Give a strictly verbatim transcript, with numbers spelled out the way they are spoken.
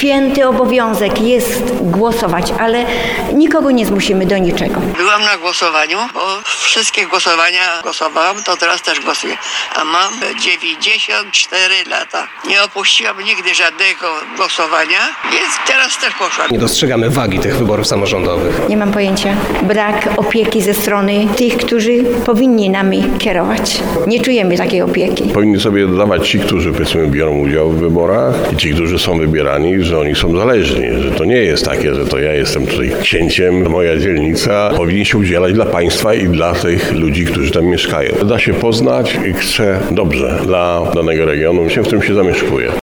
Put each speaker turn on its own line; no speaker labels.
święty obowiązek jest głosować, ale nikogo nie zmusimy do niczego.
Byłam na głosowaniu, bo wszystkie głosowania głosowałam, to teraz też głosuję. A mam dziewięćdziesiąt cztery lata. Nie opuściłam nigdy żadnego głosowania, więc teraz też poszłam.
Nie dostrzegamy wagi tych wyborów samorządowych.
Nie mam pojęcia. Brak opieki ze strony tych, którzy powinni nami kierować. Nie czujemy takiej opieki.
Powinni sobie dodawać ci, którzy powiedzmy biorą udział w wyborach i ci, którzy są wybierani, że oni są zależni, że to nie jest takie, że to ja jestem tutaj księciem, moja dzielnica. Powinni się udzielać dla państwa i dla tych ludzi, którzy tam mieszkają. Da się poznać i chce dobrze dla danego regionu, się w tym się zamieszkuje.